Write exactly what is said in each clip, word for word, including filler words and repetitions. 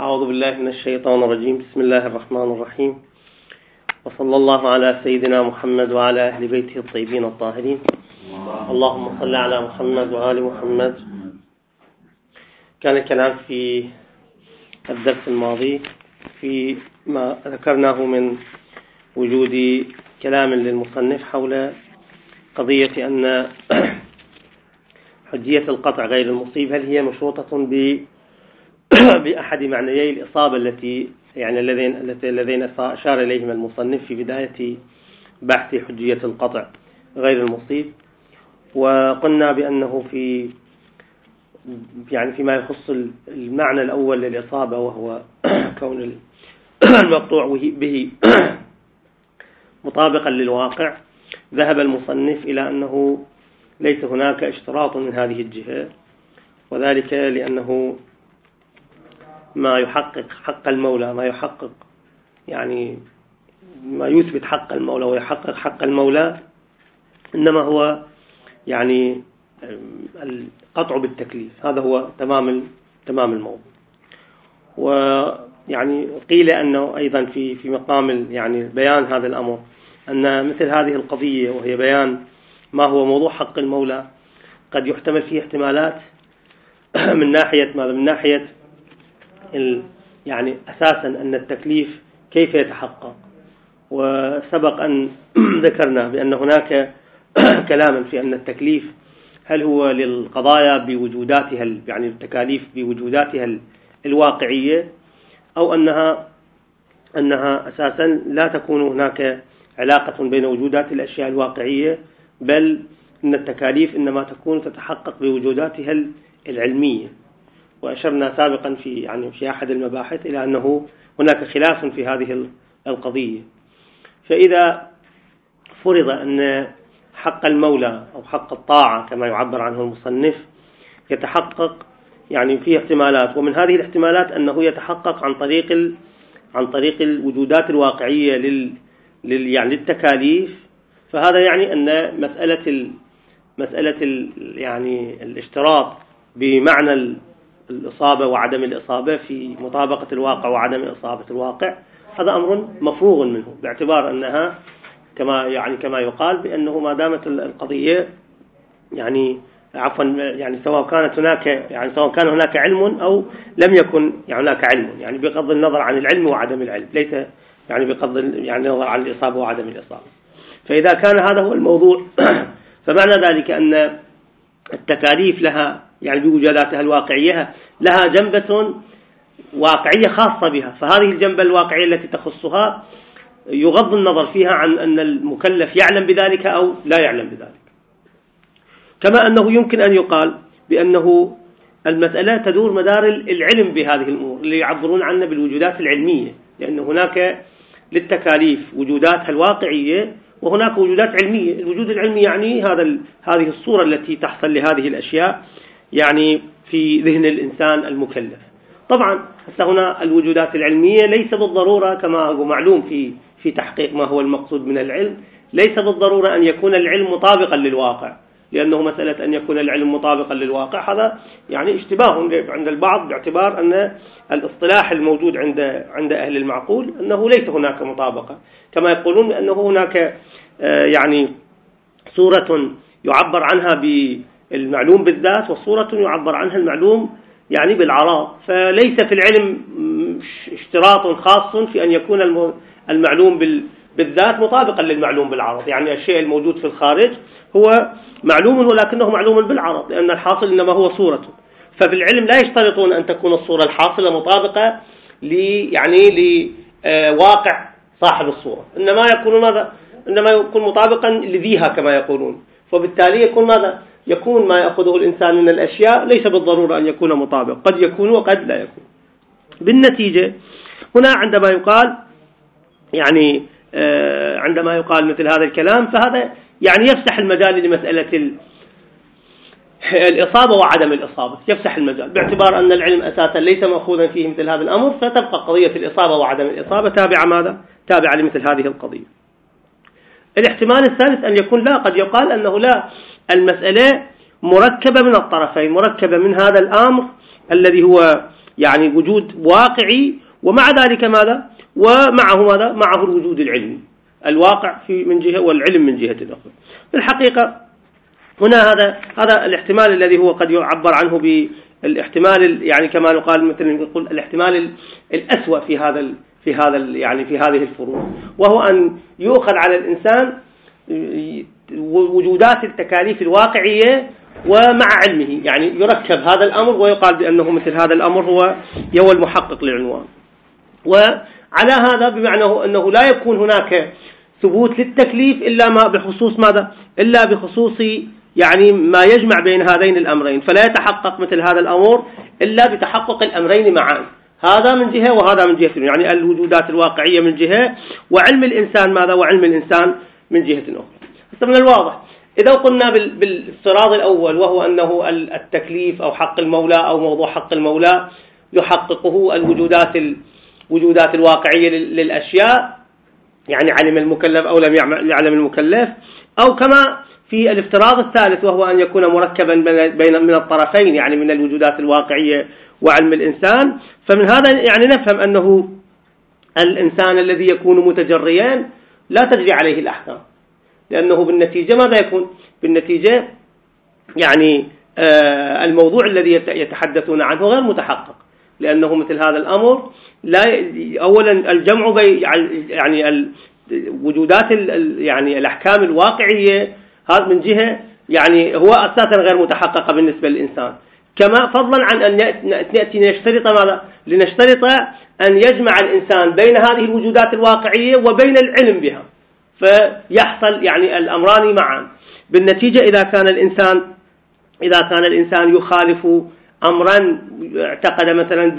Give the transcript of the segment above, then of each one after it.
أعوذ بالله من الشيطان الرجيم. بسم الله الرحمن الرحيم، وصلى الله على سيدنا محمد وعلى أهل بيته الطيبين الطاهرين. اللهم صل على محمد وآل محمد. كان الكلام في الدرس الماضي في ما ذكرناه من وجود كلام للمصنف حول قضية أن حجية القطع غير المصيب هل هي مشروطة بأحد معنيي الإصابة التي يعني الذين الذين أشار إليهم المصنف في بداية بحث حجية القطع غير المصيب. وقلنا بأنه في يعني فيما يخص المعنى الأول للإصابة وهو كون المقطوع به مطابقا للواقع، ذهب المصنف إلى أنه ليس هناك اشتراط من هذه الجهة، وذلك لأنه ما يحقق حق المولى ما يحقق يعني ما يثبت حق المولى ويحقق حق المولى إنما هو يعني القطع بالتكليف. هذا هو تمام تمام الموضوع. ويعني قيل أنه أيضا في في مقام يعني بيان هذا الأمر أن مثل هذه القضية وهي بيان ما هو موضوع حق المولى قد يحتمل فيه احتمالات من ناحية ماذا من ناحية يعني أساسا أن التكليف كيف يتحقق. وسبق أن ذكرنا بأن هناك كلاما في أن التكليف هل هو للقضايا بوجوداتها يعني التكاليف بوجوداتها الواقعية، أو أنها أنها أساسا لا تكون هناك علاقة بين وجودات الأشياء الواقعية، بل أن التكاليف إنما تكون تتحقق بوجوداتها العلمية. وأشرنا سابقا في يعني في أحد المباحث إلى أنه هناك خلاف في هذه القضية. فإذا فرض أن حق المولى أو حق الطاعة كما يعبر عنه المصنف يتحقق يعني فيه احتمالات، ومن هذه الاحتمالات أنه يتحقق عن طريق ال... عن طريق الوجودات الواقعية لل... لل... يعني للتكاليف، فهذا يعني أن مسألة ال... مسألة ال... يعني الاشتراط بمعنى ال... الإصابة وعدم الإصابة في مطابقة الواقع وعدم إصابة الواقع هذا أمر مفروغ منه، باعتبار أنها كما يعني كما يقال بأنه ما دامت القضية يعني عفوا يعني سواء كانت هناك يعني سواء كان هناك علم أو لم يكن يعني هناك علم، يعني بغض النظر عن العلم وعدم العلم، ليس يعني بغض يعني النظر عن الإصابة وعدم الإصابة. فإذا كان هذا هو الموضوع فمعنى ذلك أن التكاليف لها يعني بوجوداتها الواقعية لها جنبة واقعية خاصة بها، فهذه الجنبة الواقعية التي تخصها يغض النظر فيها عن أن المكلف يعلم بذلك أو لا يعلم بذلك. كما أنه يمكن أن يقال بأنه المسألة تدور مدار العلم بهذه الأمور اللي يعبرون عنها بالوجودات العلمية، لأن هناك للتكاليف وجوداتها الواقعية وهناك وجودات علمية. الوجود العلمي يعني هذا هذه الصورة التي تحصل لهذه الأشياء يعني في ذهن الإنسان المكلف. طبعا حتى هنا الوجودات العلمية ليس بالضرورة كما هو معلوم في في تحقيق ما هو المقصود من العلم، ليس بالضرورة أن يكون العلم مطابقا للواقع، لأنه مسألة أن يكون العلم مطابقا للواقع هذا يعني اشتباه عند البعض، باعتبار أن الاصطلاح الموجود عند عند أهل المعقول أنه ليس هناك مطابقة، كما يقولون أنه هناك يعني صورة يعبر عنها بالمعلوم بالذات وصورة يعبر عنها المعلوم يعني بالعراض. فليس في العلم اشتراط خاص في أن يكون المعلوم بالذات مطابقا للمعلوم بالعرض، يعني الشيء الموجود في الخارج هو معلوم ولكنه معلوم بالعرض، لأن الحاصل إنما هو صورته. ففي العلم لا يشترطون أن تكون الصورة الحاصلة مطابقة لي يعني لواقع صاحب الصورة، إنما يكون ماذا إنما يكون مطابقا لذيها كما يقولون. فبالتالي يكون ماذا يكون ما يأخذه الإنسان من الأشياء ليس بالضرورة أن يكون مطابق، قد يكون وقد لا يكون. بالنتيجة هنا عندما يقال يعني آه عندما يقال مثل هذا الكلام فهذا يعني يفتح المجال لمسألة الإصابة وعدم الإصابة، يفتح المجال باعتبار أن العلم أساسا ليس مأخوذا فيه مثل هذا الأمر، فتبقى قضية الإصابة وعدم الإصابة تابعة ماذا تابعة لمثل هذه القضية. الاحتمال الثالث أن يكون لا قد يقال أنه لا المسألة مركبة من الطرفين، مركبة من هذا الأمر الذي هو يعني وجود واقعي، ومع ذلك ماذا؟ ومعه ماذا؟ معه الوجود العلمي، الواقع في من جهة والعلم من جهة أخرى. في الحقيقة هنا هذا هذا الاحتمال الذي هو قد يعبر عنه بالاحتمال، يعني كما يقال مثلا يقول الاحتمال الأسوأ في هذا في هذا يعني في هذه الفروع، وهو أن يؤخذ على الإنسان وجودات التكاليف الواقعية ومع علمه، يعني يركب هذا الأمر ويقال بأنه مثل هذا الأمر هو هو المحقق للعنوان. وعلى هذا بمعنى أنه لا يكون هناك ثبوت للتكليف إلا ما بخصوص ماذا؟ إلا بخصوص يعني ما يجمع بين هذين الأمرين، فلا يتحقق مثل هذا الأمر إلا بتحقق الأمرين معا، هذا من جهة وهذا من جهة، يعني الوجودات الواقعية من جهة وعلم الإنسان ماذا؟ وعلم الإنسان من جهة أخرى. من الواضح إذا قلنا بالافتراض الأول، وهو أنه التكليف أو حق المولى أو موضوع حق المولى يحققه الوجودات الوجودات الواقعية للأشياء، يعني علم المكلف أو لم يعلم المكلف، أو كما في الافتراض الثالث وهو أن يكون مركبا بين من الطرفين، يعني من الوجودات الواقعية وعلم الإنسان. فمن هذا يعني نفهم أنه الإنسان الذي يكون متجريا لا تجري عليه الأحكام، لأنه بالنتيجة ماذا يكون؟ بالنتيجة يعني آه الموضوع الذي يتحدثون عنه غير متحقق، لأنه مثل هذا الأمر لا أولا الجمع بين يعني الوجودات يعني الأحكام الواقعية هذا من جهة يعني هو أساسا غير متحققة بالنسبة للإنسان، كما فضلا عن أن نأتي نشترط ماذا؟ لنشترط أن يجمع الإنسان بين هذه الوجودات الواقعية وبين العلم بها، فيحصل يعني الأمران معا. بالنتيجة إذا كان الإنسان إذا كان الإنسان يخالف أمرا اعتقد مثلا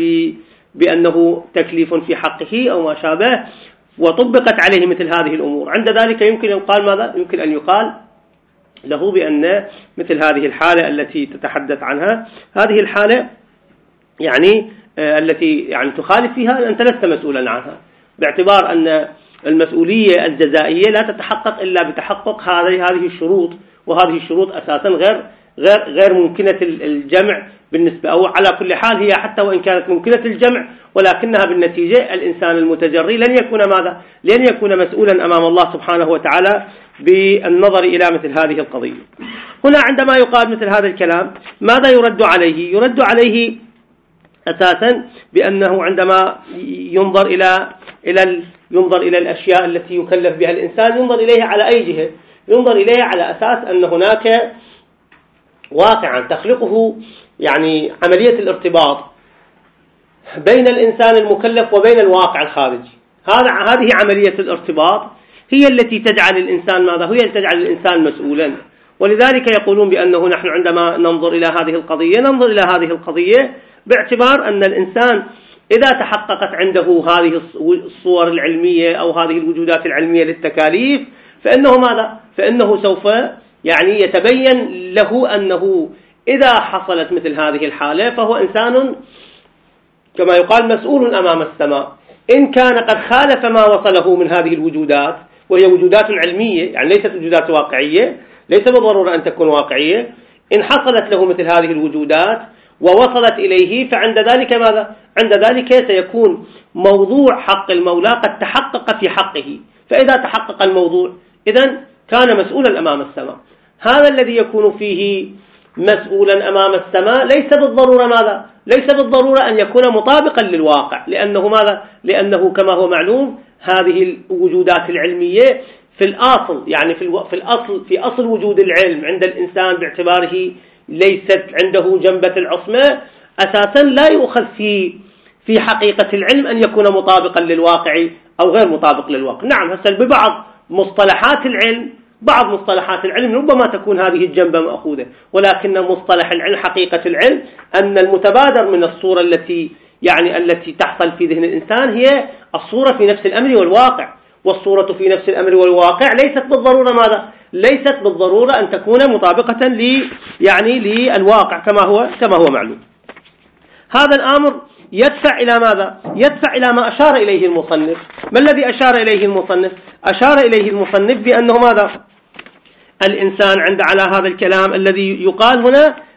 بأنه تكليف في حقه أو ما شابه، وطبقت عليه مثل هذه الأمور، عند ذلك يمكن أن يقال ماذا؟ يمكن أن يقال له بأن مثل هذه الحالة التي تتحدث عنها، هذه الحالة يعني آه التي يعني تخالف فيها أنت لست مسؤولا عنها، باعتبار أن المسؤولية الجزائية لا تتحقق إلا بتحقق هذه هذه الشروط، وهذه الشروط أساسا غير غير غير ممكنة الجمع بالنسبة، أو على كل حال هي حتى وإن كانت ممكنة الجمع ولكنها بالنتيجة الإنسان المتجري لن يكون ماذا؟ لن يكون مسؤولا أمام الله سبحانه وتعالى بالنظر إلى مثل هذه القضية. هنا عندما يقال مثل هذا الكلام ماذا يرد عليه؟ يرد عليه أساسا بأنه عندما ينظر إلى إلى ينظر إلى الأشياء التي يكلف بها الإنسان ينظر إليها على أي جهة؟ ينظر إليها على أساس أن هناك واقعا تخلقه يعني عملية الارتباط بين الإنسان المكلف وبين الواقع الخارجي. هذا هذه عملية الارتباط هي التي تجعل الإنسان ماذا؟ هي التي تجعل الإنسان مسؤولا. ولذلك يقولون بأنه نحن عندما ننظر إلى هذه القضية ننظر إلى هذه القضية باعتبار أن الإنسان إذا تحققت عنده هذه الصور العلمية أو هذه الوجودات العلمية للتكاليف فإنه ماذا؟ فإنه سوف يعني يتبين له أنه إذا حصلت مثل هذه الحالة فهو إنسان كما يقال مسؤول أمام السماء، إن كان قد خالف ما وصله من هذه الوجودات وهي وجودات علمية، يعني ليست وجودات واقعية، ليس بالضرورة أن تكون واقعية، إن حصلت له مثل هذه الوجودات ووصلت إليه فعند ذلك ماذا؟ عند ذلك سيكون موضوع حق المولى قد تحقق في حقه، فإذا تحقق الموضوع إذن كان مسؤولا أمام السماء. هذا الذي يكون فيه مسؤولا أمام السماء ليس بالضرورة ماذا؟ ليس بالضرورة أن يكون مطابقا للواقع، لأنه ماذا؟ لأنه كما هو معلوم هذه الوجودات العلمية في الأصل يعني في, الو... في الأصل في أصل وجود العلم عند الإنسان باعتباره ليست عنده جنبة العصمة أساسا لا يؤخذ في في حقيقة العلم أن يكون مطابقا للواقع أو غير مطابق للواقع. نعم هسه ببعض مصطلحات العلم بعض مصطلحات العلم ربما تكون هذه الجنبة مأخوذة، ولكن مصطلح العلم حقيقة العلم أن المتبادر من الصورة التي يعني التي تحصل في ذهن الإنسان هي الصورة في نفس الأمر والواقع، والصورة في نفس الأمر والواقع ليست بالضرورة ماذا؟ ليست بالضرورة أن تكون مطابقة ل يعني للواقع كما هو كما هو معلوم. هذا الأمر يدفع إلى ماذا؟ يدفع إلى ما أشار إليه المصنف. ما الذي أشار إليه المصنف؟ أشار إليه المصنف بأنه ماذا؟ الإنسان عند على هذا الكلام الذي يقال هنا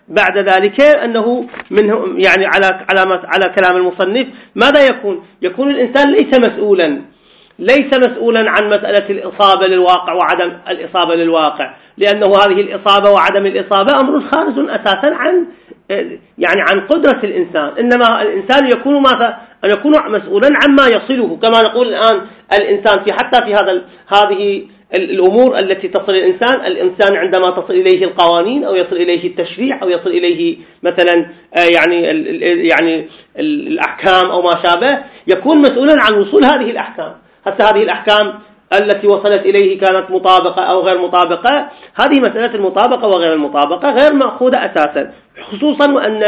بعد ذلك أنه منه يعني على على على كلام المصنف ماذا يكون؟ يكون الإنسان ليس مسؤولا ليس مسؤولا عن مسألة الإصابة للواقع وعدم الإصابة للواقع، لأنه هذه الإصابة وعدم الإصابة أمر خارج أساسا عن يعني عن قدرة الإنسان، إنما الإنسان يكون ماذا؟ أن يكون مسؤولا عما يصله، كما نقول الآن الإنسان في حتى في هذا هذه الأمور التي تصل الإنسان، الإنسان عندما تصل إليه القوانين أو يصل إليه التشريع أو يصل إليه مثلا يعني يعني الأحكام أو ما شابه، يكون مسؤولا عن وصول هذه الأحكام. حتى هذه الأحكام التي وصلت إليه كانت مطابقة أو غير مطابقة، هذه مسألة المطابقة وغير المطابقة غير مأخوذة أساسا، خصوصا وأن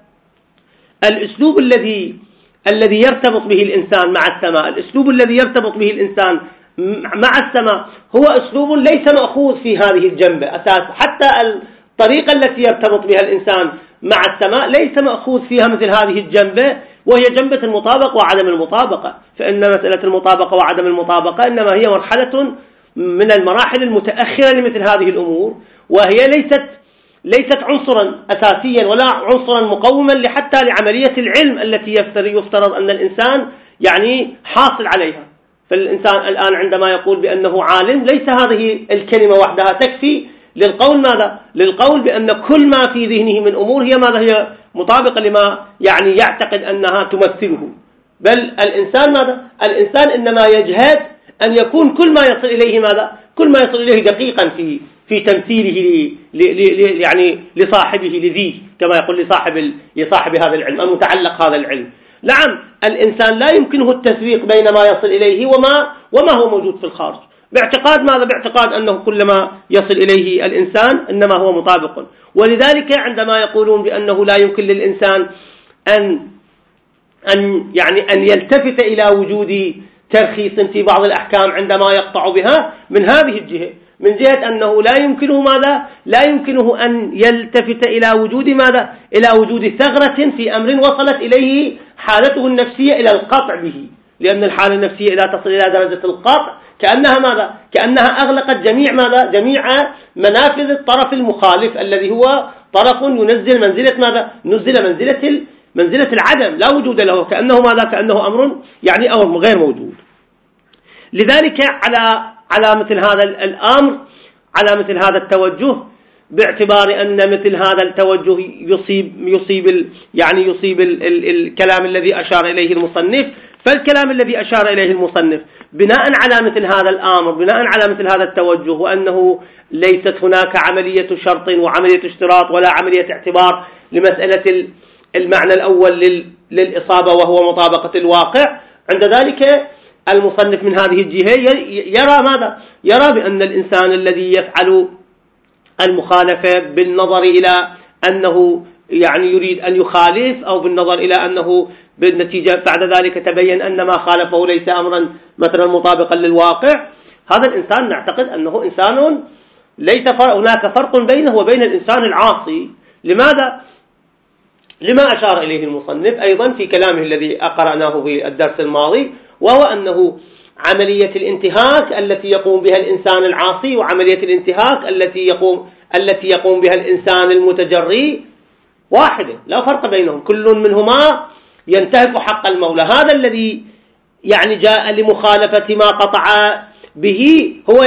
الأسلوب الذي الذي يرتبط به الإنسان مع السماء، الأسلوب الذي يرتبط به الإنسان مع السماء هو أسلوب ليس مأخوذ في هذه الجنبة أساس، حتى الطريقة التي يرتبط بها الإنسان مع السماء ليس مأخوذ فيها مثل هذه الجنبة، وهي جنبة المطابقة وعدم المطابقة. فإن مسألة المطابقة وعدم المطابقة إنما هي مرحلة من المراحل المتأخرة لمثل هذه الأمور، وهي ليست ليست عنصرا أساسيا ولا عنصرا مقوما لحتى لعملية العلم التي يفترض أن الإنسان يعني حاصل عليها. فالإنسان الآن عندما يقول بأنه عالم، ليس هذه الكلمة وحدها تكفي للقول ماذا؟ للقول بأن كل ما في ذهنه من أمور هي ماذا؟ هي مطابقة لما يعني يعتقد أنها تمثله. بل الإنسان ماذا؟ الإنسان إنما يجهد أن يكون كل ما يصل إليه ماذا؟ كل ما يصل إليه دقيقا في في تمثيله ل ل يعني لصاحبه لذيه، كما يقول لصاحب لصاحب هذا العلم المتعلق هذا العلم. نعم الإنسان لا يمكنه التسويق بين ما يصل إليه وما وما هو موجود في الخارج، باعتقاد ماذا؟ باعتقاد أنه كلما يصل إليه الإنسان إنما هو مطابق. ولذلك عندما يقولون بأنه لا يمكن للإنسان أن أن يعني أن يلتفت إلى وجود ترخيص في بعض الأحكام عندما يقطع بها من هذه الجهة، من جهة أنه لا يمكنه ماذا؟ لا يمكنه أن يلتفت إلى وجود ماذا؟ إلى وجود ثغرة في أمر وصلت إليه حالته النفسية إلى القطع به، لأن الحالة النفسية إذا تصل إلى درجة القطع كأنها ماذا؟ كأنها أغلقت جميع ماذا؟ جميع منافذ الطرف المخالف الذي هو طرف ينزل منزلة ماذا؟ نزل منزلة منزلة العدم، لا وجود له، كأنه ماذا؟ كأنه أمر يعني أمر غير موجود. لذلك على على مثل هذا الأمر، على مثل هذا التوجه، باعتبار أن مثل هذا التوجه يصيب يصيب ال يعني يصيب ال ال الكلام الذي أشار إليه المصنف، فالكلام الذي أشار إليه المصنف بناء على مثل هذا الأمر، بناء على مثل هذا التوجه، وأنه ليست هناك عملية شرط وعملية اشتراط ولا عملية اعتبار لمسألة المعنى الأول للإصابة وهو مطابقة الواقع، عند ذلك المصنف من هذه الجهة يرى ماذا؟ يرى بأن الإنسان الذي يفعل المخالفة بالنظر إلى أنه يعني يريد أن يخالف، أو بالنظر إلى أنه بالنتيجة بعد ذلك تبين أن ما خالفه ليس أمرا مثلا مطابقا للواقع، هذا الإنسان نعتقد أنه إنسان ليس هناك فرق بينه وبين الإنسان العاصي. لماذا؟ لما أشار إليه المصنف أيضا في كلامه الذي قرأناه في الدرس الماضي، وهو أنه عملية الانتهاك التي يقوم بها الإنسان العاصي وعملية الانتهاك التي يقوم التي يقوم بها الإنسان المتجري واحدة، لا فرق بينهم، كل منهما ينتهك حق المولى. هذا الذي يعني جاء لمخالفة ما قطع به هو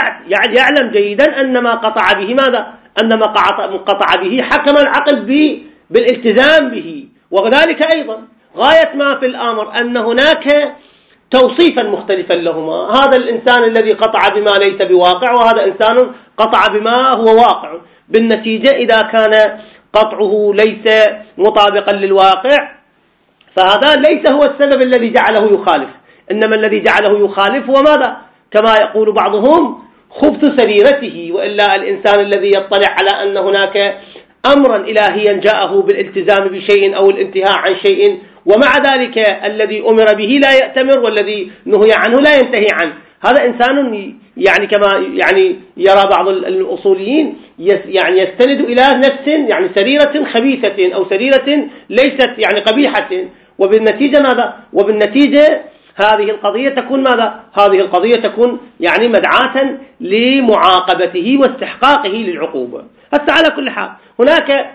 يعلم جيدا أن ما قطع به ماذا؟ أن ما قطع به حكم العقل به بالالتزام به. وذلك أيضا غاية ما في الأمر أن هناك توصيفا مختلفا لهما، هذا الإنسان الذي قطع بما ليس بواقع، وهذا إنسان قطع بما هو واقع. بالنتيجة إذا كان قطعه ليس مطابقا للواقع فهذا ليس هو السبب الذي جعله يخالف، إنما الذي جعله يخالف هو ماذا؟ كما يقول بعضهم خبث سريرته. وإلا الإنسان الذي يطلع على أن هناك أمرا إلهيا جاءه بالالتزام بشيء أو الانتهاء عن شيء، ومع ذلك الذي أمر به لا يأتمر والذي نهي عنه لا ينتهي عنه، هذا إنسان يعني كما يعني يرى بعض الأصوليين يعني يستند إلى نفس يعني سريرة خبيثة أو سريرة ليست يعني قبيحة، وبالنتيجة ماذا؟ وبالنتيجة هذه القضية تكون ماذا؟ هذه القضية تكون يعني مدعاة لمعاقبته واستحقاقه للعقوبة. حتى على كل حال هناك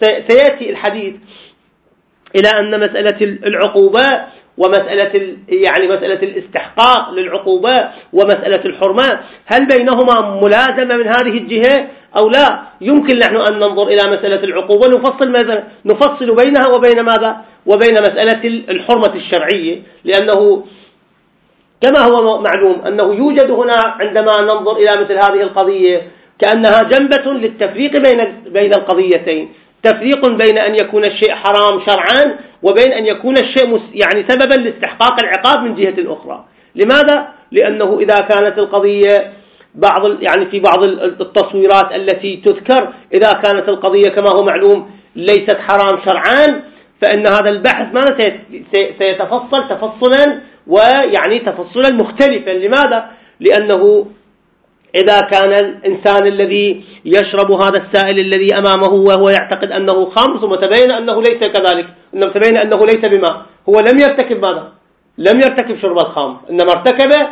سيأتي الحديث إلى أن مسألة العقوبة ومسألة يعني مسألة الاستحقاق للعقوبة ومسألة الحرمة هل بينهما ملازمة من هذه الجهة أو لا؟ يمكن نحن أن ننظر إلى مسألة العقوبة نفصل ماذا نفصل بينها وبين ماذا وبين مسألة الحرمة الشرعية، لأنه كما هو معلوم أنه يوجد هنا عندما ننظر إلى مثل هذه القضية كأنها جنبة للتفريق بين بين القضيتين، تفريق بين أن يكون الشيء حرام شرعا وبين أن يكون الشيء يعني سببا لاستحقاق العقاب من جهة أخرى. لماذا؟ لأنه إذا كانت القضية بعض يعني في بعض التصويرات التي تذكر إذا كانت القضية كما هو معلوم ليست حرام شرعا فإن هذا البحث ما سيتفصل تفصلا ويعني تفصلا مختلفا. لماذا؟ لأنه إذا كان الإنسان الذي يشرب هذا السائل الذي أمامه وهو يعتقد أنه خمر ثم تبين أنه ليس كذلك، إنما تبين أنه ليس بماء، هو لم يرتكب ماذا؟ لم يرتكب شرب الخمر، إنما ارتكب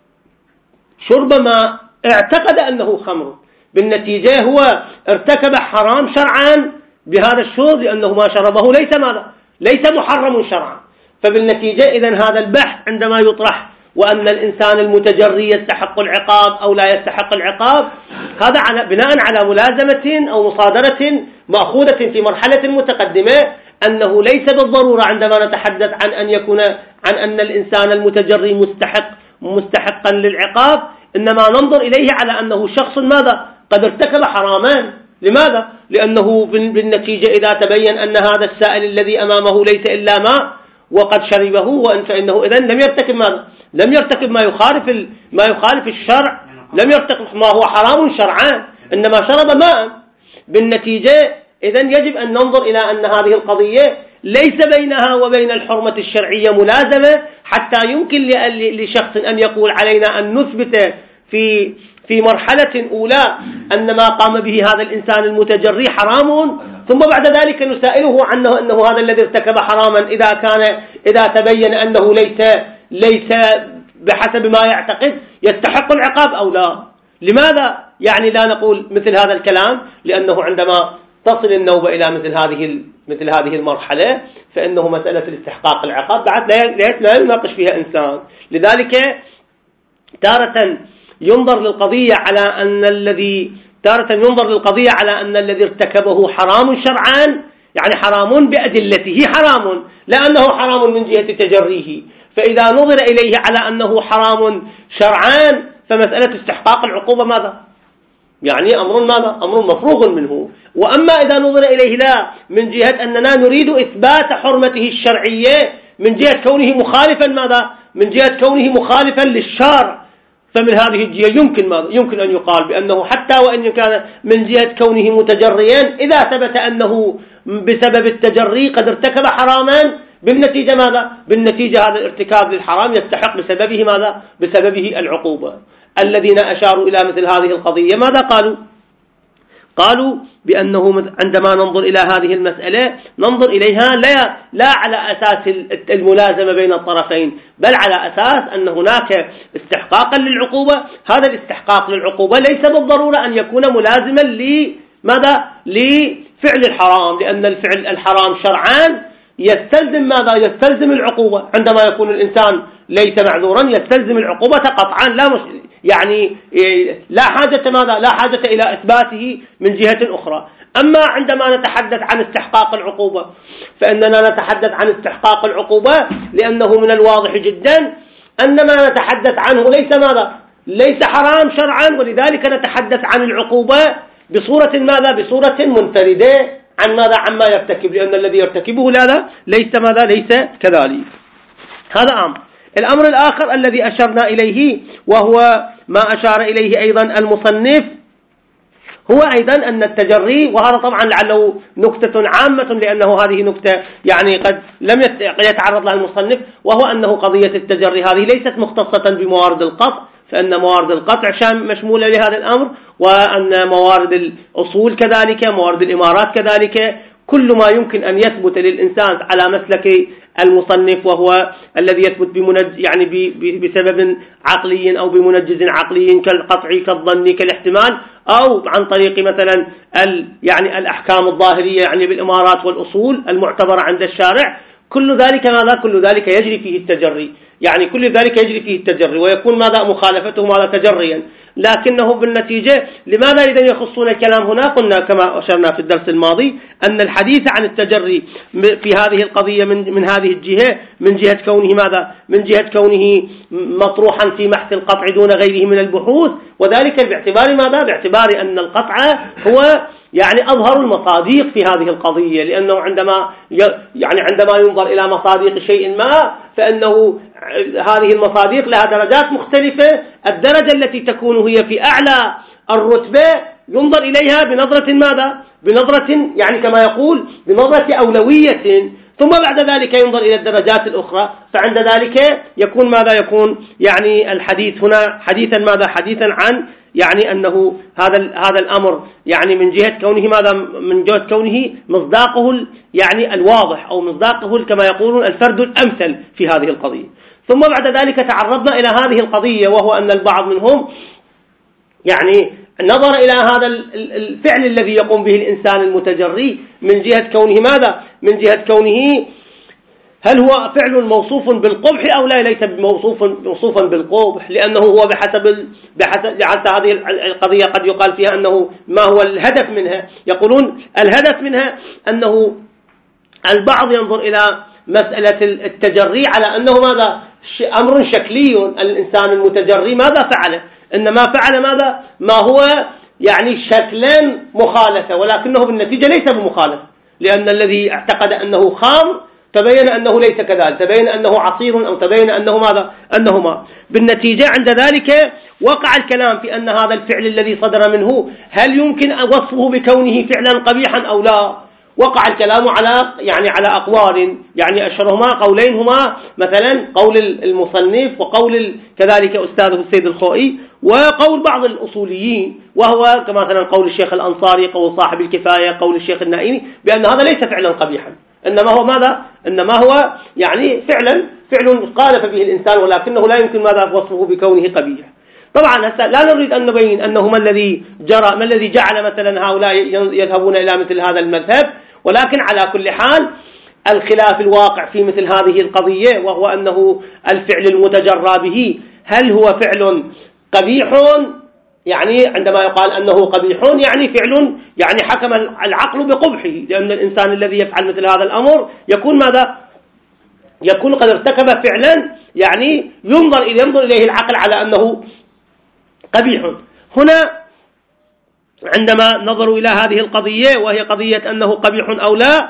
شرب ما اعتقد أنه خمر، بالنتيجة هو ارتكب حرام شرعا بهذا الشرب لأنه ما شربه ليس ماذا؟ ليس محرم شرعا. فبالنتيجة إذن هذا البحث عندما يطرح وأن الإنسان المتجري يستحق العقاب أو لا يستحق العقاب هذا على بناء على ملازمة أو مصادرة مأخوذة في مرحلة متقدمة أنه ليس بالضرورة عندما نتحدث عن أن يكون عن أن الإنسان المتجري مستحق مستحقا للعقاب، إنما ننظر إليه على أنه شخص ماذا؟ قد ارتكب حراما. لماذا؟ لأنه بالنتيجة إذا تبين أن هذا السائل الذي أمامه ليس إلا ماء وقد شربه وأن فإنه إذن لم يرتكب ماذا؟ لم يرتكب ما يخالف ما يخالف الشرع، لم يرتكب ما هو حرام شرعا، إنما شرب ماء. بالنتيجة إذن يجب أن ننظر إلى أن هذه القضية ليس بينها وبين الحرمة الشرعية ملازمة حتى يمكن لشخص أن يقول علينا أن نثبت في في مرحلة أولى أن ما قام به هذا الإنسان المتجري حرام، ثم بعد ذلك نسائله عنه أنه هذا الذي ارتكب حراما إذا كان إذا تبين أنه ليس ليس بحسب ما يعتقد يستحق العقاب أو لا. لماذا يعني لا نقول مثل هذا الكلام؟ لأنه عندما تصل النوبة إلى مثل هذه مثل هذه المرحلة فإنه مسألة الاستحقاق العقاب بعد لا يناقش فيها إنسان. لذلك تارة ينظر للقضية على أن الذي تارة ينظر للقضية على أن الذي ارتكبه حرام شرعا، يعني حرام بأدلته حرام، لأنه حرام من جهة تجريه، فإذا نظر إليه على أنه حرام شرعا فمسألة استحقاق العقوبة ماذا؟ يعني أمر ماذا؟ أمر مفروغ منه. وأما إذا نظر إليه لا من جهة أننا نريد إثبات حرمته الشرعية من جهة كونه مخالفا ماذا؟ من جهة كونه مخالفا للشرع، فمن هذه الجهة يمكن ماذا؟ يمكن أن يقال بأنه حتى وإن كان من جهة كونه متجريا إذا ثبت أنه بسبب التجري قد ارتكب حراما بالنتيجة ماذا؟ بالنتيجة هذا الارتكاب للحرام يستحق بسببه ماذا؟ بسببه العقوبة. الذين أشاروا إلى مثل هذه القضية ماذا قالوا؟ قالوا بأنه عندما ننظر إلى هذه المسألة ننظر إليها لا, لا على أساس الملازمة بين الطرفين، بل على أساس أن هناك استحقاقا للعقوبة. هذا الاستحقاق للعقوبة ليس بالضرورة أن يكون ملازما لماذا؟ لفعل الحرام، لأن الفعل الحرام شرعان يستلزم ماذا؟ يستلزم العقوبة. عندما يكون الإنسان ليس معذورا يستلزم العقوبة قطعا، لا مش يعني لا حاجة ماذا؟ لا حاجة إلى إثباته من جهة أخرى. أما عندما نتحدث عن استحقاق العقوبة فإننا نتحدث عن استحقاق العقوبة لأنه من الواضح جدا أن ما نتحدث عنه ليس ماذا؟ ليس حرام شرعا، ولذلك نتحدث عن العقوبة بصورة ماذا؟ بصورة منفردة عن ماذا؟ عما يرتكب، لأن الذي يرتكبه لا لا ليس ماذا؟ ليس كذلك. هذا أمر. الأمر الآخر الذي أشرنا إليه وهو ما أشار إليه أيضا المصنف هو أيضا أن التجري، وهذا طبعا لعله نكتة عامة لأنه هذه نكتة يعني قد لم يتعرض لها المصنف، وهو أنه قضية التجري هذه ليست مختصة بموارد القطع، فإن موارد القطع مشمولة لهذا الأمر، وأن موارد الأصول كذلك، موارد الإمارات كذلك، كل ما يمكن أن يثبت للإنسان على مسلك المصنف، وهو الذي يثبت بمنج يعني بسبب عقلي أو بمنجز عقلي كالقطع كالظن كالاحتمال، أو عن طريق مثلا ال يعني الأحكام الظاهرية يعني بالإمارات والأصول المعتبرة عند الشارع. كل ذلك ماذا؟ كل ذلك يجري فيه التجري، يعني كل ذلك يجري فيه التجري، ويكون ماذا؟ مخالفته ماذا؟ تجريا. لكنه بالنتيجة لماذا إذا يخصون الكلام هنا؟ قلنا كما أشرنا في الدرس الماضي أن الحديث عن التجري في هذه القضية من من هذه الجهة، من جهة كونه ماذا؟ من جهة كونه مطروحا في محث القطع دون غيره من البحوث، وذلك باعتبار ماذا؟ باعتبار أن القطع هو يعني أظهر المصادق في هذه القضية، لأنه عندما يعني عندما ينظر إلى مصادق شيء ما فإنه هذه المصادق لها درجات مختلفة. الدرجة التي تكون هي في أعلى الرتبة ينظر إليها بنظرة ماذا؟ بنظرة يعني كما يقول بنظرة أولوية، ثم بعد ذلك ينظر إلى الدرجات الأخرى، فعند ذلك يكون ماذا؟ يكون يعني الحديث هنا حديثا ماذا؟ حديثا عن يعني أنه هذا هذا الأمر يعني من جهة كونه ماذا؟ من جهة كونه مصداقه يعني الواضح، أو مصداقه كما يقولون الفرد الأمثل في هذه القضية. ثم بعد ذلك تعرضنا إلى هذه القضية، وهو أن البعض منهم يعني نظر إلى هذا الفعل الذي يقوم به الإنسان المتجري من جهة كونه ماذا؟ من جهة كونه هل هو فعل موصوف بالقبح أو لا؟ ليس موصوف موصوفا بالقبح، لأنه هو بحسب بحسب حتى هذه القضية قد يقال فيها أنه ما هو الهدف منها؟ يقولون الهدف منها أنه البعض ينظر إلى مسألة التجري على أنه ماذا؟ أمر شكلي، الإنسان المتجري ماذا فعل؟ إنما فعل ماذا؟ ما هو يعني شكلا مخالفة، ولكنه بالنتيجة ليس بمخالفة، لأن الذي اعتقد أنه خام تبين أنه ليس كذلك، تبين أنه عصير أو تبين أنه ماذا؟ أنه ما. بالنتيجة عند ذلك وقع الكلام في أن هذا الفعل الذي صدر منه هل يمكن وصفه بكونه فعلا قبيحا أو لا؟ وقع الكلام على يعني على أقوال، يعني أشهرهما قولين هما مثلا قول المصنف وقول كذلك أستاذه السيد الخوئي وقول بعض الأصوليين، وهو كما مثلا قول الشيخ الأنصاري، قول صاحب الكفاية، قول الشيخ النائمي، بأن هذا ليس فعلا قبيحا، إنما هو ماذا؟ إنما هو يعني فعلا فعل قالف به الإنسان، ولكنه لا يمكن ماذا؟ وصفه بكونه قبيح. طبعا لا نريد أن نبين أنه ما الذي جرى، ما الذي جعل مثلا هؤلاء يذهبون إلى مثل هذا المذهب، ولكن على كل حال الخلاف الواقع في مثل هذه القضية، وهو أنه الفعل المتجرى به هل هو فعل قبيح؟ يعني عندما يقال أنه قبيح يعني فعل يعني حكم العقل بقبحه، لأن الإنسان الذي يفعل مثل هذا الأمر يكون ماذا؟ يكون قد ارتكب فعلا يعني ينظر إليه ينظر إليه العقل على أنه قبيح. هنا عندما نظروا إلى هذه القضية وهي قضية أنه قبيح أو لا،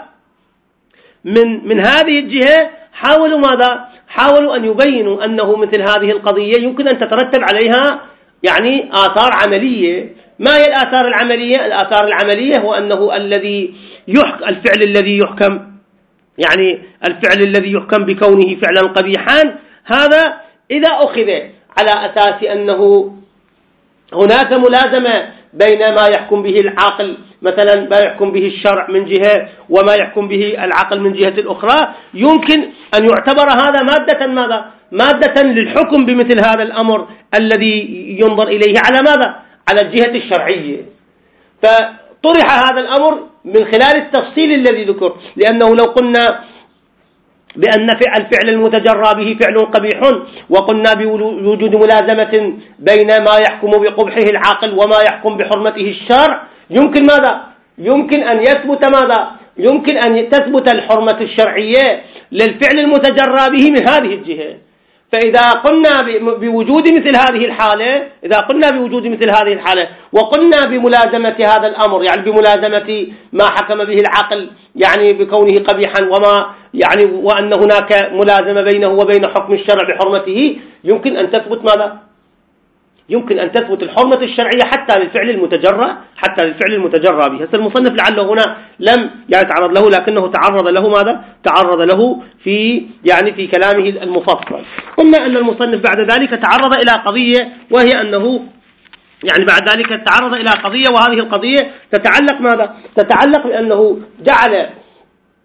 من من هذه الجهة حاولوا ماذا؟ حاولوا أن يبينوا أنه مثل هذه القضية يمكن أن تترتب عليها يعني آثار عملية. ما هي الآثار العملية؟ الآثار العملية هو أنه الذي يحكم الفعل الذي يحكم يعني الفعل الذي يحكم بكونه فعلا قبيحا، هذا إذا أخذ على أساس أنه هناك ملازمة بين ما يحكم به العقل مثلا ما يحكم به الشرع من جهة وما يحكم به العقل من جهة الأخرى، يمكن أن يعتبر هذا مادة ماذا؟ مادة للحكم بمثل هذا الأمر الذي ينظر إليه على ماذا؟ على الجهة الشرعية. فطرح هذا الأمر من خلال التفصيل الذي ذكر، لأنه لو قلنا بأن الفعل المتجرى به فعل قبيح وقلنا بوجود ملازمة بين ما يحكم بقبحه العقل وما يحكم بحرمته الشرع، يمكن ماذا؟ يمكن أن يثبت ماذا؟ يمكن أن تثبت الحرمة الشرعية للفعل المتجرى به من هذه الجهة. فإذا قلنا بوجود مثل هذه الحالة إذا قلنا بوجود مثل هذه الحالة وقلنا بملازمة هذا الأمر يعني بملازمة ما حكم به العقل يعني بكونه قبيحا وما يعني وأن هناك ملازمة بينه وبين حكم الشرع بحرمته، يمكن أن تثبت ماذا؟ يمكن أن تثبت الحرمة الشرعية حتى للفعل المتجرى حتى للفعل المتجرى به. هذا المصنف لعله هنا لم يتعرض له، لكنه تعرض له ماذا؟ تعرض له في يعني في كلامه المفصل. قلنا أن المصنف بعد ذلك تعرض إلى قضية، وهي أنه يعني بعد ذلك تعرض إلى قضية، وهذه القضية تتعلق ماذا؟ تتعلق بأنه جعل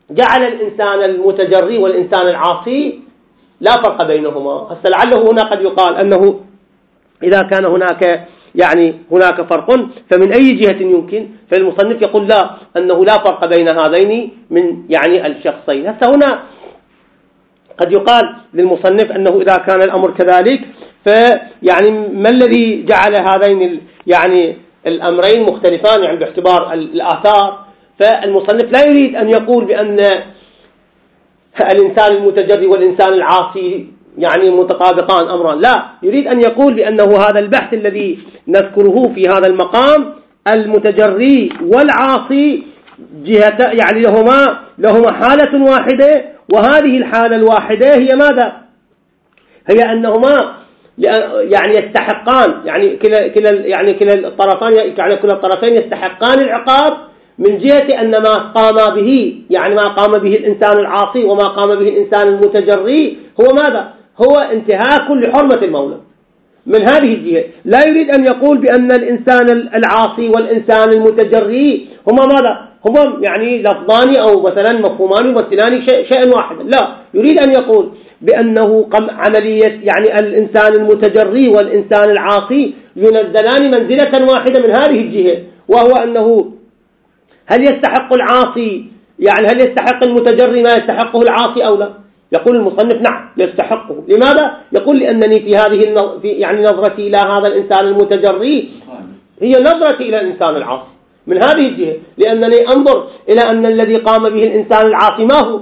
جعل الإنسان المتجري والإنسان العاصي لا فرق بينهما. هسه لعله هنا قد يقال أنه إذا كان هناك يعني هناك فرق فمن أي جهة يمكن، فالمصنف يقول لا، أنه لا فرق بين هذين من يعني الشخصين. هسه هنا قد يقال للمصنف أنه إذا كان الأمر كذلك فيعني ما الذي جعل هذين يعني الأمرين مختلفان يعني باعتبار الآثار؟ فالمصنف لا يريد أن يقول بأن الإنسان المتجري والإنسان العاصي يعني متطابقان أمران، لا، يريد أن يقول بأنه هذا البحث الذي نذكره في هذا المقام المتجري والعاصي جهة يعني لهما لهما حالة واحدة، وهذه الحالة الواحدة هي ماذا؟ هي أنهما يعني يستحقان يعني كلا كلا يعني كلا الطرفان يعني كلا الطرفين يستحقان العقاب من جهة أن ما قام به يعني ما قام به الإنسان العاصي وما قام به الإنسان المتجري هو ماذا؟ هو انتهاك لحرمة المولى. من هذه الجهة لا يريد أن يقول بأن الإنسان العاصي والإنسان المتجري هما ماذا؟ هما يعني لفظان أو مثلا مفهومان يمثلان شيئا واحدا، لا، يريد أن يقول بأنه عملية يعني الإنسان المتجري والإنسان العاصي ينزلان منزلة واحدة من هذه الجهة، وهو أنه هل يستحق العاصي يعني هل يستحق المتجري ما يستحقه العاصي أو لا؟ يقول المصنف نعم يستحقه. لماذا؟ يقول لأنني في هذه النظ... في يعني نظرتي إلى هذا الإنسان المتجري هي نظرتي إلى الإنسان العاصي من هذه الجهة، لأنني أنظر إلى أن الذي قام به الإنسان العاصي ما هو؟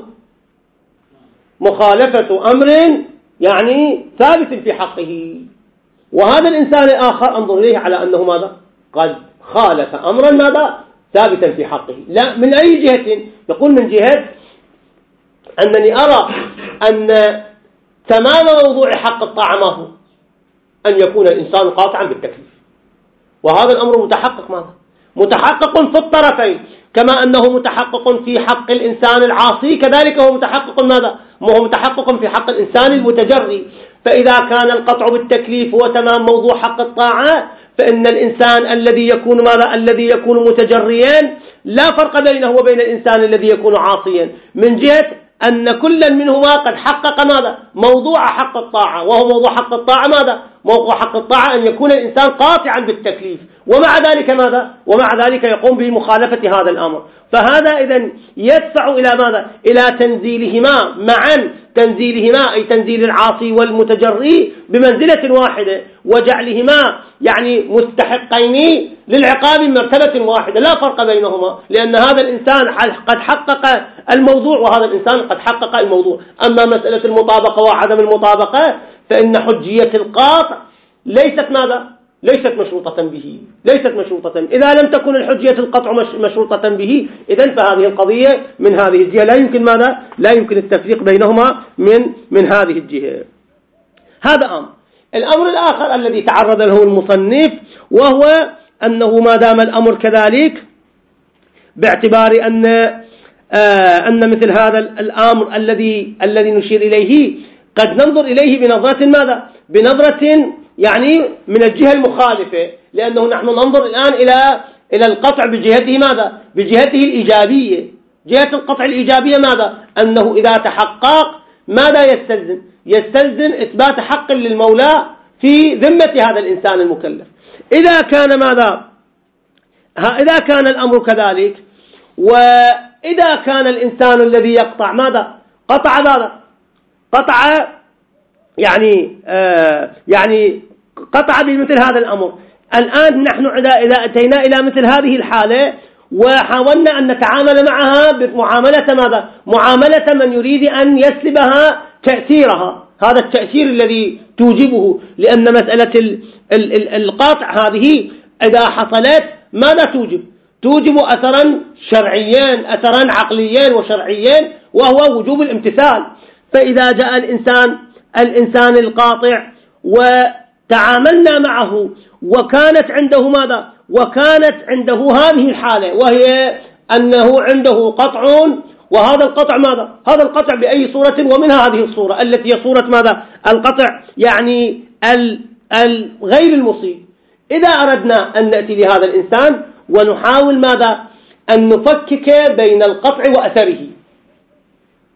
مخالفة أمر يعني ثابت في حقه، وهذا الإنسان الآخر أنظر إليه على أنه ماذا؟ قد خالف أمرا ماذا؟ ثابتا في حقه. لا، من أي جهة؟ يقول من جهة أنني أرى أن تمام موضوع حق الطاعة ما هو؟ أن يكون الإنسان قاطعا بالتكليف، وهذا الأمر متحقق ماذا؟ متحقق في الطرفين، كما أنه متحقق في حق الإنسان العاصي كذلك هو متحقق ماذا؟ هو متحقق في حق الإنسان المتجري. فإذا كان القطع بالتكليف هو تمام موضوع حق الطاعة، فإن الإنسان الذي يكون ماذا؟ الذي يكون متجريا لا فرق بينه وبين الإنسان الذي يكون عاصيا، من جهة أن كل منهما قد حقق ماذا؟ موضوع حق الطاعة، وهو موضوع حق الطاعة ماذا؟ موضوع حق الطاعة أن يكون الإنسان قاطعا بالتكليف، ومع ذلك ماذا؟ ومع ذلك يقوم بمخالفة هذا الأمر. فهذا إذن يدفع إلى ماذا؟ إلى تنزيلهما معا، تنزيلهما أي تنزيل العاصي والمتجري بمنزلة واحدة، وجعلهما يعني مستحقين للعقاب من مرتبة واحدة لا فرق بينهما، لأن هذا الإنسان قد حقق الموضوع وهذا الإنسان قد حقق الموضوع. أما مسألة المطابقة وعدم المطابقة فإن حجية القاطع ليست ماذا؟ ليست مشروطة به، ليست مشروطة. إذا لم تكن الحجية القطع مشروطة به إذن فهذه القضية من هذه الجهة لا يمكن ماذا؟ لا يمكن التفريق بينهما من من هذه الجهة. هذا أمر. الأمر الآخر الذي تعرض له المصنف وهو أنه ما دام الأمر كذلك باعتبار أن آه أن مثل هذا الأمر الذي الذي نشير إليه قد ننظر إليه بنظرة ماذا؟ بنظرة يعني من الجهة المخالفة، لأنه نحن ننظر الآن إلى إلى القطع بجهته ماذا؟ بجهته الإيجابية. جهة القطع الإيجابية ماذا؟ أنه إذا تحقق ماذا يستلزم؟ يستلزم إثبات حق للمولى في ذمة هذا الإنسان المكلف. إذا كان ماذا؟ إذا كان الأمر كذلك، وإذا كان الإنسان الذي يقطع ماذا؟ قطع ماذا؟ قطع يعني آه يعني قطع بمثل هذا الأمر. الآن نحن إذا أتينا إلى مثل هذه الحالة وحاولنا أن نتعامل معها بمعاملة ماذا؟ معاملة من يريد أن يسلبها تأثيرها، هذا التأثير الذي توجبه، لأن مسألة ال ال ال القاطع هذه إذا حصلت ماذا توجب؟ توجب أثرا شرعيا، أثرا عقليا وشرعيا، وهو وجوب الامتثال. فإذا جاء الإنسان الإنسان القاطع وتعاملنا معه وكانت عنده ماذا؟ وكانت عنده هذه الحالة، وهي أنه عنده قطع، وهذا القطع ماذا؟ هذا القطع بأي صورة؟ ومنها هذه الصورة التي هي صورة ماذا؟ القطع يعني غير المصيب. إذا أردنا أن نأتي لهذا الإنسان ونحاول ماذا؟ أن نفكك بين القطع وأثره،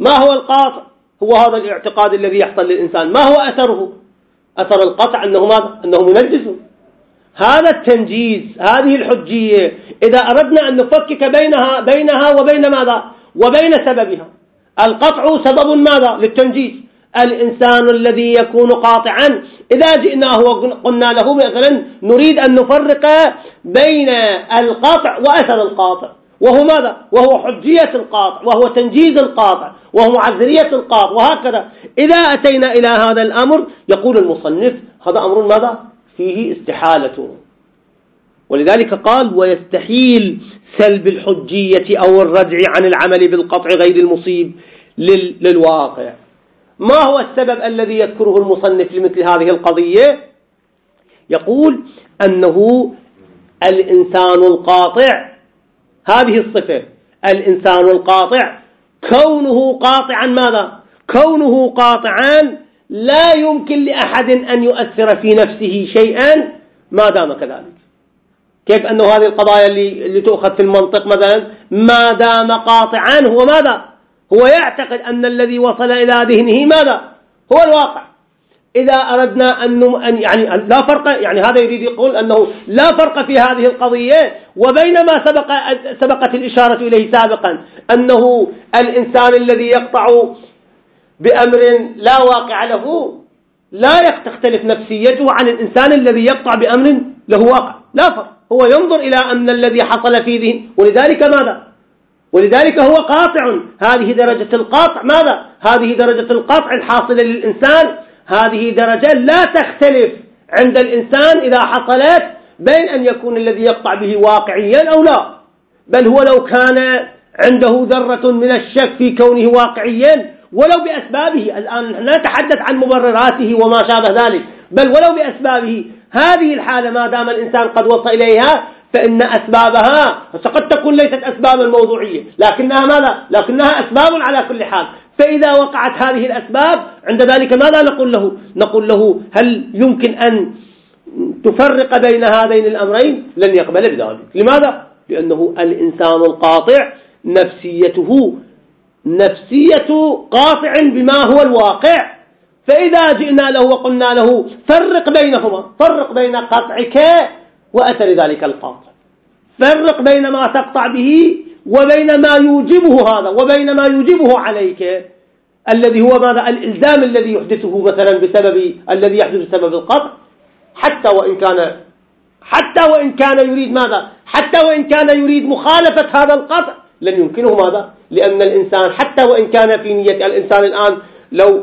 ما هو القاطع؟ هو هذا الاعتقاد الذي يحصل للإنسان. ما هو أثره؟ أثر القطع أنه ماذا؟ أنه منجس. هذا التنجيز، هذه الحجية، إذا أردنا أن نفكك بينها بينها وبين ماذا؟ وبين سببها. القطع سبب ماذا؟ للتنجيز. الإنسان الذي يكون قاطعا إذا جئناه وقلنا له مثلا نريد أن نفرق بين القاطع وأثر القاطع، وهو ماذا؟ وهو حجية القاطع، وهو تنجيز القاطع، وهو معذرية القاطع، وهكذا. إذا أتينا إلى هذا الأمر يقول المصنف هذا أمر ماذا؟ فيه استحالة. ولذلك قال ويستحيل سلب الحجية أو الردع عن العمل بالقطع غير المصيب للواقع. ما هو السبب الذي يذكره المصنف لمثل هذه القضية؟ يقول أنه الإنسان القاطع، هذه الصفة، الإنسان القاطع كونه قاطعا ماذا؟ كونه قاطعا لا يمكن لأحد أن يؤثر في نفسه شيئا ما دام كذلك. كيف أنه هذه القضايا اللي, اللي تؤخذ في المنطق مثلا، ما دام قاطعا هو ماذا؟ هو يعتقد أن الذي وصل إلى ذهنه ماذا؟ هو الواقع. إذا أردنا أن يعني لا فرق، يعني هذا يريد يقول أنه لا فرق في هذه القضية وبين ما سبق سبقت الإشارة إليه سابقا، أنه الإنسان الذي يقطع بأمر لا واقع له لا تختلف نفسيته عن الإنسان الذي يقطع بأمر له واقع، لا فرق. هو ينظر إلى أن الذي حصل في ذهن، ولذلك ماذا؟ ولذلك هو قاطع. هذه درجة القطع ماذا؟ هذه درجة القطع الحاصلة للإنسان، هذه درجة لا تختلف عند الإنسان إذا حصلت بين أن يكون الذي يقطع به واقعيا أو لا، بل هو لو كان عنده ذرة من الشك في كونه واقعيا ولو بأسبابه، الآن نحن نتحدث عن مبرراته وما شابه ذلك، بل ولو بأسبابه، هذه الحالة ما دام الإنسان قد وصل إليها فإن أسبابها قد تكون ليست أسبابا موضوعية، لكنها ماذا؟ لكنها أسباب على كل حال. فإذا وقعت هذه الأسباب عند ذلك ماذا نقول له؟ نقول له هل يمكن أن تفرق بين هذين الأمرين؟ لن يقبل بذلك. لماذا؟ لأنه الإنسان القاطع نفسيته نفسية قاطع بما هو الواقع. فإذا جئنا له وقلنا له فرق بينهما، فرق بين قطعك وأثر ذلك القاطع، فرق بين ما تقطع به وبين ما يوجبه هذا وبين ما يوجبه عليك، الذي هو ماذا؟ الإلزام الذي يحدثه مثلا بسبب الذي يحدث بسبب القطع، حتى وإن كان حتى وإن كان يريد ماذا؟ حتى وإن كان يريد مخالفة هذا القطع لن يمكنه ماذا؟ لأن الإنسان حتى وإن كان في نية الإنسان الآن لو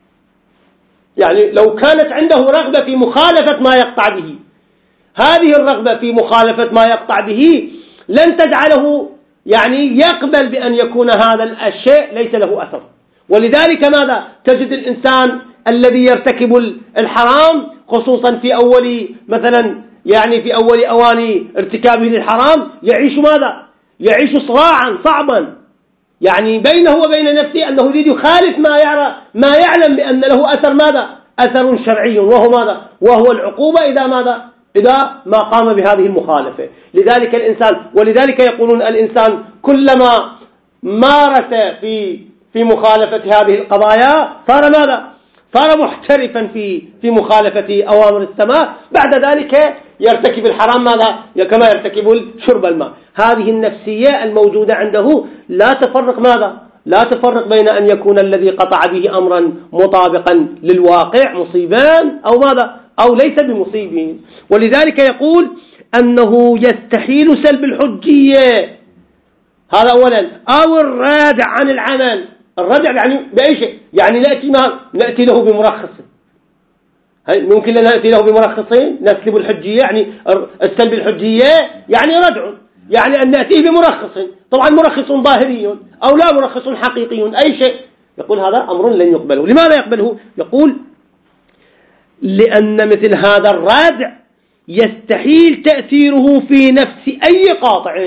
يعني لو كانت عنده رغبة في مخالفة ما يقطع به، هذه الرغبة في مخالفة ما يقطع به لن تجعله يعني يقبل بأن يكون هذا الشيء ليس له أثر. ولذلك ماذا؟ تجد الإنسان الذي يرتكب الحرام خصوصا في أول مثلا يعني في أول أواني ارتكابه للحرام يعيش ماذا؟ يعيش صراعا صعبا، يعني بينه وبين نفسه أنه يريد يخالف ما يرى ما يعلم بأن له أثر ماذا؟ أثر شرعي، وهو ماذا؟ وهو العقوبة إذا ماذا؟ إذا ما قام بهذه المخالفة. لذلك الإنسان ولذلك يقولون الإنسان كلما مارس في في مخالفة هذه القضايا صار ماذا؟ صار محترفا في في مخالفة أوامر السماء، بعد ذلك يرتكب الحرام ماذا؟ كما يرتكب شرب الماء. هذه النفسية الموجودة عنده لا تفرق ماذا؟ لا تفرق بين أن يكون الذي قطع به أمرا مطابقا للواقع مصيبان أو ماذا؟ أو ليس بمصيبين. ولذلك يقول أنه يستحيل سلب الحجية، هذا أولا، أو الرادع عن العمل. الردع يعني بأي شيء، يعني نأتي, ما نأتي له بمرخص، ممكن لنا نأتي له بمرخصين نسلب الحجية، يعني السلب الحجية يعني ردع، يعني أن نأتيه بمرخص، طبعا مرخص ظاهري أو لا مرخص حقيقي، أي شيء. يقول هذا أمر لن يقبله. لماذا يقبله؟ يقول لأن مثل هذا الردع يستحيل تأثيره في نفس أي قاطع.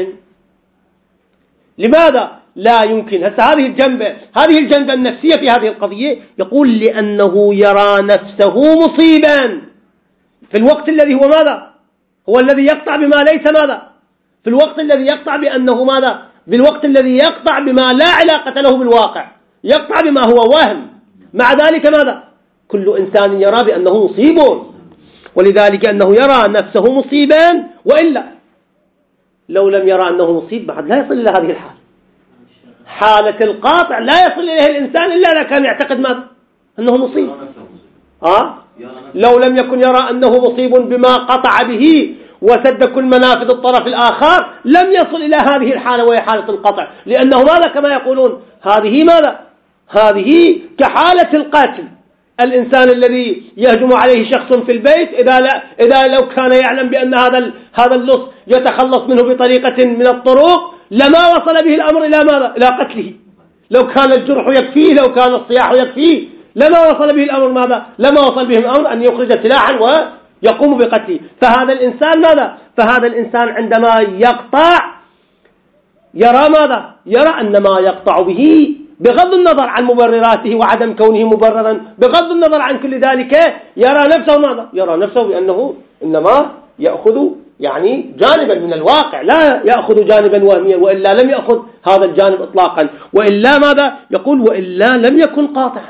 لماذا؟ لا يمكن. هسه هذه الجنبة هذه الجنبة النفسية في هذه القضية، يقول لأنه يرى نفسه مصيبا في الوقت الذي هو ماذا؟ هو الذي يقطع بما ليس ماذا؟ في الوقت الذي يقطع بأنه ماذا؟ بالوقت الذي يقطع بما لا علاقة له بالواقع، يقطع بما هو وهم. مع ذلك ماذا؟ كل إنسان يرى بأنه مصيب، ولذلك أنه يرى نفسه مصيبا، وإلا لو لم يرى أنه مصيب بعد لا يصل إلى هذه الحال. حالة القاطع لا يصل إليه الإنسان إلا إذا كان يعتقد ماذا؟ أنه مصيب. آه؟ لو لم يكن يرى أنه مصيب بما قطع به وسد كل منافذ الطرف الآخر لم يصل إلى هذه الحالة وهي حالة القطع، لأنه ماذا كما يقولون هذه ماذا؟ هذه كحالة القاتل. الإنسان الذي يهجم عليه شخص في البيت إذا, لا إذا لو كان يعلم بأن هذا هذا اللص يتخلص منه بطريقة من الطرق لما وصل به الأمر إلى ماذا؟ إلى قتله. لو كان الجرح يكفيه، لو كان الصياح يكفيه، لما وصل به الأمر ماذا؟ لما وصل به الأمر أن يخرج سلاحا ويقوم بقتله. فهذا الإنسان ماذا؟ فهذا الإنسان عندما يقطع يرى ماذا؟ يرى أن ما يقطع به بغض النظر عن مبرراته وعدم كونه مبررا، بغض النظر عن كل ذلك يرى نفسه ماذا؟ يرى نفسه بأنه إنما يأخذ يعني جانبا من الواقع، لا يأخذ جانبا وهميا، وإلا لم يأخذ هذا الجانب إطلاقا، وإلا ماذا؟ يقول وإلا لم يكن قاطعا.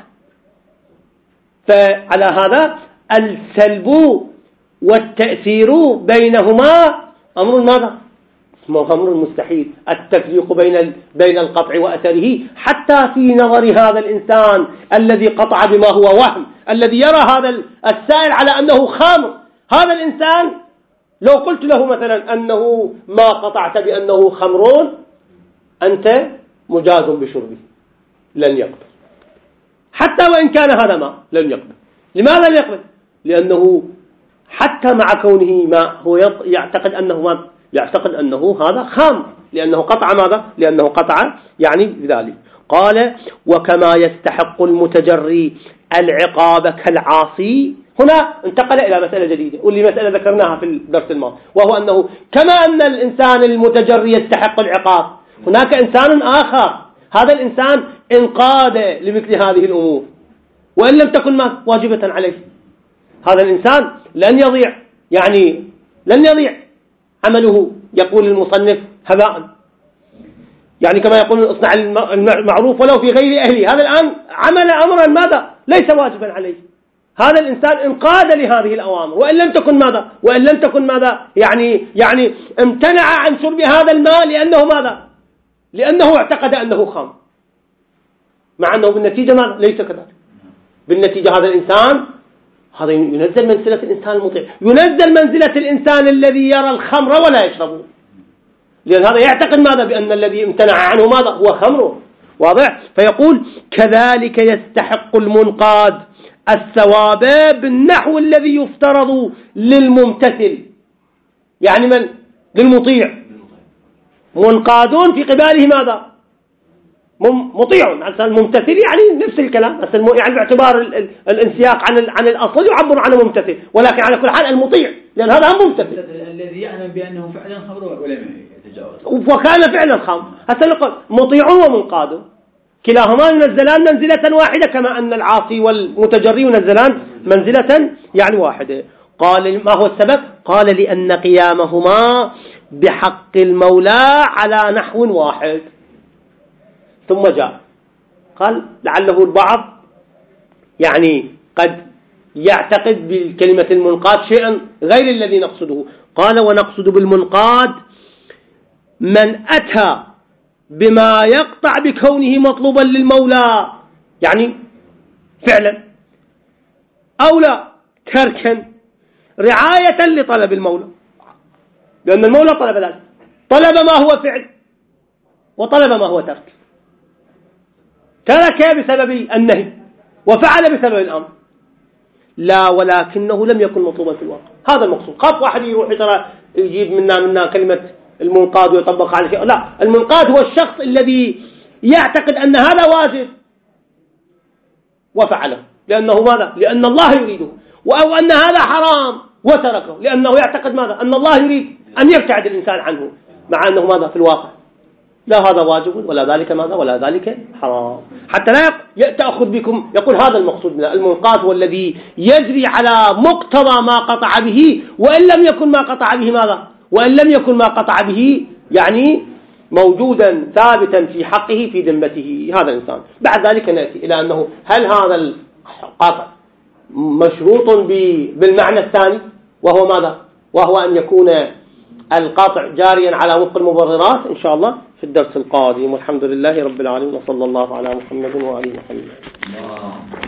فعلى هذا السلب والتأثير بينهما أمر ماذا؟ أمر مستحيل التفريق بين بين القطع وأثره، حتى في نظر هذا الإنسان الذي قطع بما هو وهم، الذي يرى هذا السائل على أنه خامر. هذا الإنسان لو قلت له مثلا أنه ما قطعت بأنه خمر أنت مجاز بشربه لن يقبل، حتى وإن كان هذا ما لن يقبل. لماذا لن يقبل؟ لأنه حتى مع كونه ما هو يعتقد أنه ما يعتقد أنه هذا خام، لأنه قطع ماذا؟ لأنه قطع يعني بذلك. قال وكما يستحق المتجري العقاب كالعاصي. هنا انتقل إلى مسألة جديدة، واللي مسألة ذكرناها في الدرس الماضي، وهو أنه كما أن الإنسان المتجري يستحق العقاب هناك إنسان آخر، هذا الإنسان انقاد لمثل هذه الأمور وإن لم تكن ما واجبة عليه. هذا الإنسان لن يضيع يعني لن يضيع عمله، يقول المصنف هباء، يعني كما يقول اصنع المعروف ولو في غير أهله. هذا الآن عمل أمرا ماذا ليس واجبا عليه، هذا الإنسان انقاد لهذه الأوامر وإن لم تكن ماذا وإن لم تكن ماذا يعني يعني امتنع عن شرب هذا الماء لأنه ماذا لأنه اعتقد أنه خام، مع أنه بالنتيجة ماذا ليس كذلك. بالنتيجة هذا الإنسان هذا ينزل منزلة الإنسان المطيع، ينزل منزلة الإنسان الذي يرى الخمر ولا يشربه، لأن هذا يعتقد ماذا بأن الذي امتنع عنه ماذا هو خمره. واضح؟ فيقول كذلك يستحق المنقاد الثواب بالنحو الذي يفترض للممتثل، يعني من للمطيع، منقادون في قباله ماذا مطيع. الممتثل يعني نفس الكلام، يعني باعتبار الانسياق عن عن الأصل يعبر عنه ممتثل، ولكن على كل حال المطيع لأن هذا هم ممتثل الذي يعلم بأنه فعلا خمر ولم يتجاوز وكان فعلا خمر. هسه نقول مطيع ومنقاد كلاهما ينزلان منزلة واحدة، كما أن العاصي والمتجري ينزلان منزلة يعني واحدة. قال ما هو السبب؟ قال لأن قيامهما بحق المولى على نحو واحد. ثم جاء قال لعله البعض يعني قد يعتقد بكلمة المنقاد شيئا غير الذي نقصده. قال ونقصد بالمنقاد من أتى بما يقطع بكونه مطلوبا للمولى، يعني فعلا أو لا تركا رعاية لطلب المولى، لأن المولى طلب ذلك، طلب ما هو فعل وطلب ما هو ترك، ترك بسبب النهي وفعل بسبب الأمر، لا ولكنه لم يكن مطلوبا في الواقع. هذا المقصود. خاف واحد يروح ترى يجيب منا منا كلمة المنقاد ويطبق على شيء، لا، المنقاد هو الشخص الذي يعتقد أن هذا واجب وفعله لأنه ماذا؟ لأن الله يريده، أو أن هذا حرام وتركه لأنه يعتقد ماذا؟ أن الله يريد أن يبتعد الإنسان عنه، مع أنه ماذا في الواقع لا هذا واجب ولا ذلك ماذا ولا ذلك حرام. حتى لا تأخذ بكم، يقول هذا المقصود من المنقاد هو الذي يجري على مقتضى ما قطع به وإن لم يكن ما قطع به ماذا وإن لم يكن ما قطع به يعني موجودا ثابتا في حقه في ذمته هذا الإنسان. بعد ذلك نأتي إلى أنه هل هذا القطع مشروط بالمعنى الثاني وهو ماذا؟ وهو أن يكون القاطع جاريا على وفق المبررات إن شاء الله في الدرس القادم. والحمد لله رب العالمين وصلى الله على محمد وآله وسلم.